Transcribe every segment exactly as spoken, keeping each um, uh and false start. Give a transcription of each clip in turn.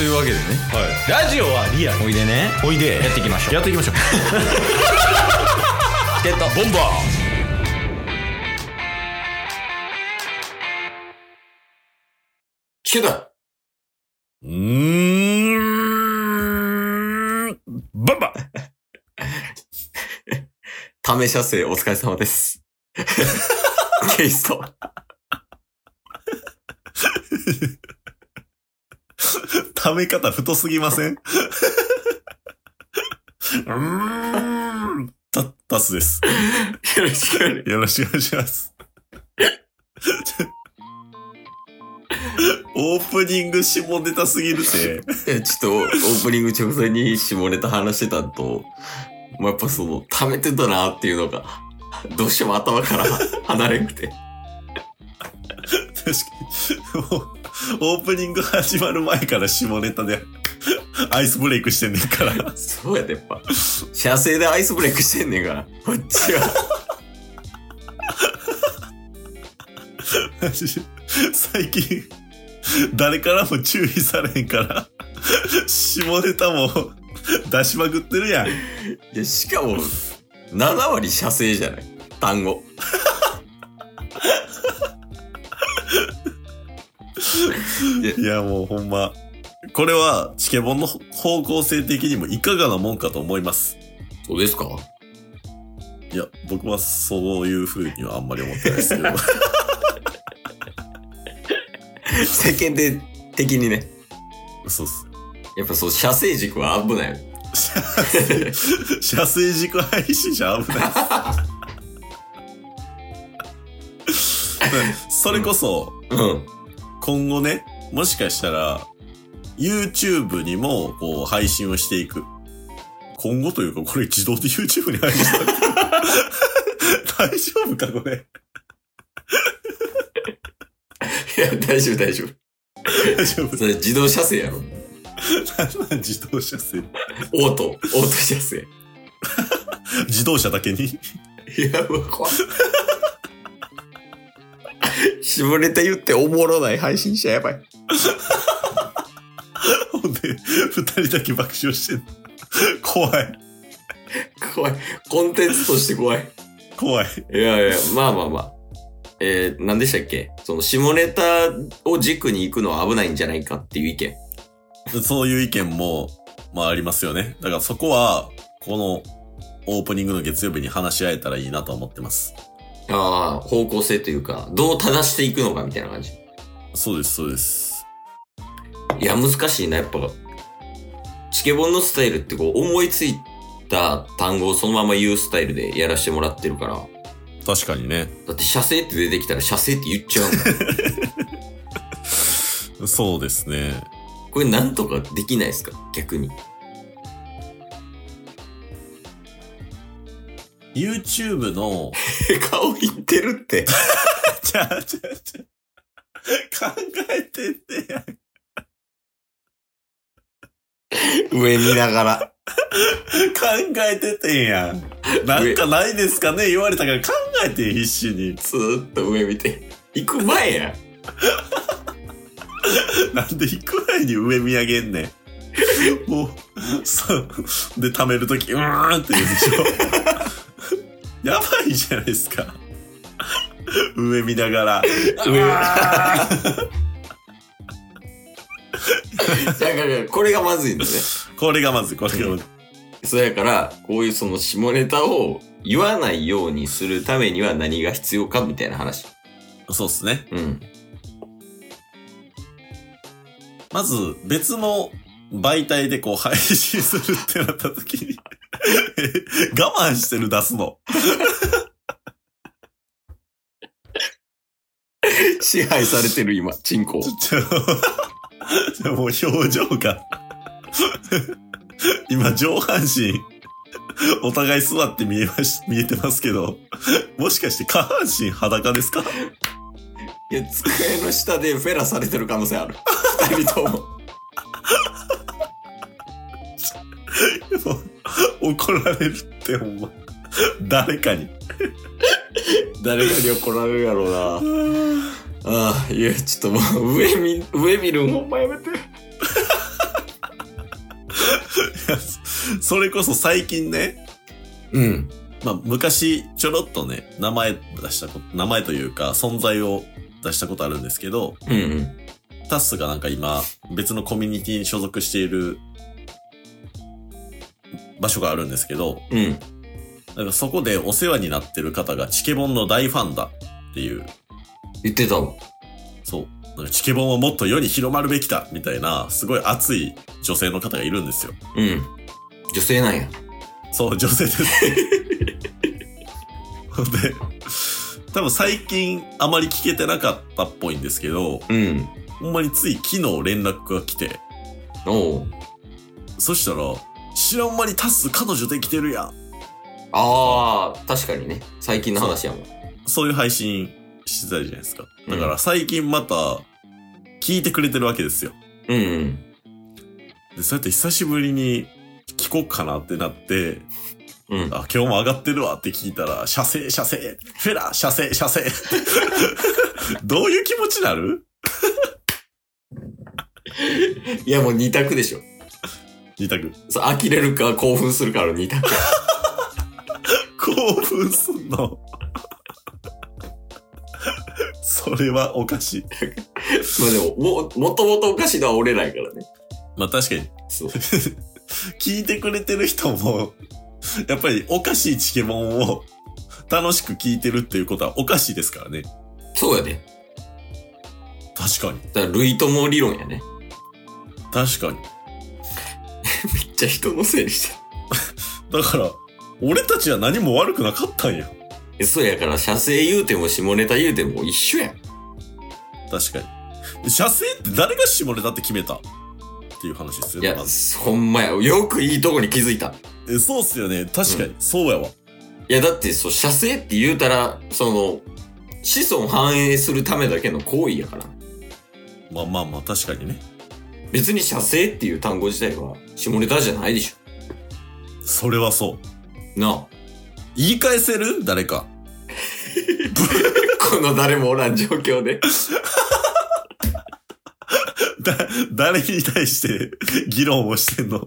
というわけでね、 はい、ラジオはリアル。 おいでね、 おいでやっていきましょう。 やっていきましょう。 チケットボンバー。キュだ。 うーんバンバ試写生お疲れ様です。ケイスト。 ため方太すぎません？うーんた、タスです。 よろしくお願い。 よろしくお願いします。オープニング下ネタすぎるて。 いや、ちょっとオープニング直前に下ネタ話してたのと、まあ、やっぱその、溜めてたなっていうのが、どうしても頭から離れんくて。 確かに。もう、オープニング始まる前から下ネタでアイスブレイクしてんねんから。 そうやで、やっぱ。射精でアイスブレイクしてんねんから。こっちは。 最近、誰からも注意されへんから、下ネタも出しまくってるやん。いや、しかも、なな割射精じゃない？単語。 いや、もうほんま。これは、チケボンの方向性的にもいかがなもんかと思います。 そうですか？ いや、僕はそういう風にはあんまり思ってないですけど。 世間で的にね。 そうっす。 やっぱそう、射精軸は危ないよ。 射精軸配信者危ないです。それこそ、 うん。 今後ね、もしかしたら、YouTube にも、こう、配信をしていく。今後というか、これ自動で YouTube に配信されてる。大丈夫か、これ。 いや、大丈夫、大丈夫。 大丈夫。 それ自動射精やろ。 なんなん自動車線。 オート、オート射精。 自動車だけに。いや、もう怖い。下ネタ言っておもろない配信者やばい。 ほんで、二人だけ爆笑してん。怖い。 怖い。コンテンツとして怖い。 怖い。 いやいや、まあまあまあ。えー、何でしたっけ？その下ネタを軸に行くのは危ないんじゃないかっていう意見。 そういう意見も、まあありますよね。だからそこは、このオープニングの月曜日に話し合えたらいいなと思ってます。 ああ、方向性というか、どう正していくのかみたいな感じ。 そうです、そうです。 いや、難しいな、やっぱ。チケボンのスタイルってこう、思いついた単語をそのまま言うスタイルでやらせてもらってるから。 確かにね。 だって射精って出てきたら射精って言っちゃうもん。そうですね。 これなんとかできないですか？逆に。 YouTube の顔言ってるって。 ちゃちゃちゃ。考えてんねや。 上見ながら。 考えててんやん。なんかないですかね言われたから考えて必死に。 ずーっと上見て。行く前や。 なんで行く前に上見上げんねん。もう、そう。で、貯めるとき、うーんって言うでしょ。やばいじゃないですか。上見ながら。上。だからこれがまずいんだね。これがまずい、これがまずい。 そうやから、こういうその下ネタを言わないようにするためには何が必要かみたいな話。 そうっすね。 うん。 まず、別の媒体でこう配信するってなったときに、我慢してる出すの。 支配されてる今、チンコ。 ちょ、ちょもう表情が。今上半身、お互い座って見えまし、見えてますけど、もしかして下半身裸ですか？ いや、机の下でフェラされてる可能性ある。二人とも。 怒られるってほんま。誰かに。 誰かに怒られるやろうな。ああ、いや、ちょっともう上見、上見るんほんまやめて。 や、それこそ最近ね、 うん。 まあ昔ちょろっとね、名前出したこと、名前というか存在を出したことあるんですけど、 うんうん。 タスがなんか今別のコミュニティに所属している場所があるんですけど、 うん。 なんかそこでお世話になってる方がチケボンの大ファンだっていう。 言ってたわ。 そう。なんかチケボンはもっと世に広まるべきだみたいな、すごい熱い女性の方がいるんですよ。 うん。女性なんや。 そう、女性です。で、多分最近あまり聞けてなかったっぽいんですけど、 うん。 ほんまについ昨日連絡が来て、 おう。 そしたら、知らん間にタス彼女できてるやん。 ああ、確かにね。最近の話やもん。 そういう配信してたじゃないですか。だから最近また聞いてくれてるわけですよ。 うん、うん。 で、そうやって久しぶりに聞こうかなってなって、 うん。 あ、今日も上がってるわって聞いたら、射精、射精、フェラ、射精、射精。どういう気持ちになる？ いやもう二択でしょ。 二択。 そう、呆れるか興奮するかの二択。 興奮すんの。それはおかしい。 まあでも、も、もともとおかしいのは俺らやからね。 まあ確かに。 そう。 聞いてくれてる人も、やっぱりおかしいチケモンを楽しく聞いてるっていうことはおかしいですからね。 そうやで。 確かに。 だから類友理論やね。 確かに。 めっちゃ人のせいにしてだから、俺たちは何も悪くなかったんや。 る。そうやから、射精言うても下ネタ言うても一緒やん。 確かに。射精って誰が下ネタって決めたっていう話ですよね。 いや、ほんまや。よくいいとこに気づいた。 え、そうっすよね。確かに。うん、そうやわ。いや、だって、そう、射精って言うたら、その、子孫繁栄するためだけの行為やから。 まあまあまあ、確かにね。 別に射精っていう単語自体は下ネタじゃないでしょ。 それはそう。 なあ。 言い返せる？誰か。 この誰もおらん状況で。 だ、誰に対して議論をしてんの？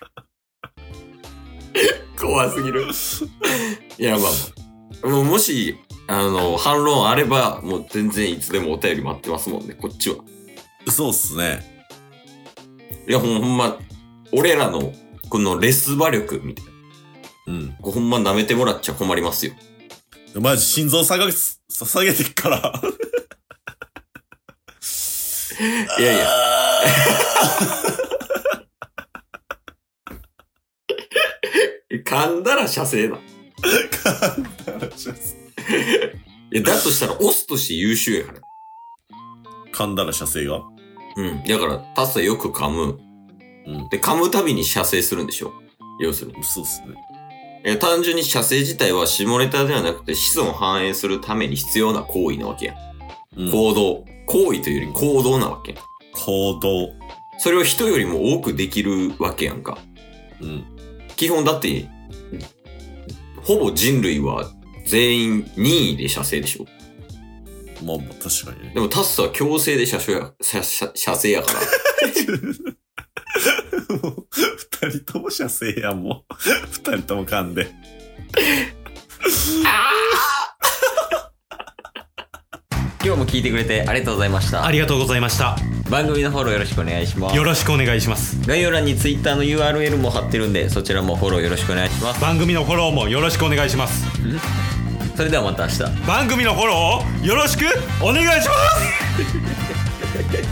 怖すぎる。いや、まあ、もうもし、あの、反論あれば、もう全然いつでもお便り待ってますもんね、こっちは。 そうっすね。 いや、ほんま、俺らの、このレス馬力みたいな。 うん。 ほんま舐めてもらっちゃ困りますよ。 マジ心臓下げ、下げてっから。 いやいや。噛んだら射精だ。 噛んだら射精。 いや、だとしたらオスとして優秀やから。 噛んだら射精が？ うん。だから、タスはよく噛む。 うん。 で、噛むたびに射精するんでしょ？要するに。 そうっすね。 え、単純に射精自体は下ネタではなくて子孫繁栄するために必要な行為なわけや。うん、行動。行為というより行動なわけや。 行動。 それを人よりも多くできるわけやんか。 うん。 基本だって、ほぼ人類は全員任意で射精でしょ。 まあまあ確かにね。 でもタスは強制で射精や、射、射、射精やから。 もう二人とも射精やん、もう。二人とも噛んで。 あ今日も聞いてくれてありがとうございました。 ありがとうございました。 番組のフォローよろしくお願いします。 よろしくお願いします。 概要欄に Twitter の ユーアールエル も貼ってるんで、そちらもフォローよろしくお願いします。 番組のフォローもよろしくお願いします。 それではまた明日。 番組のフォローをよろしくお願いします。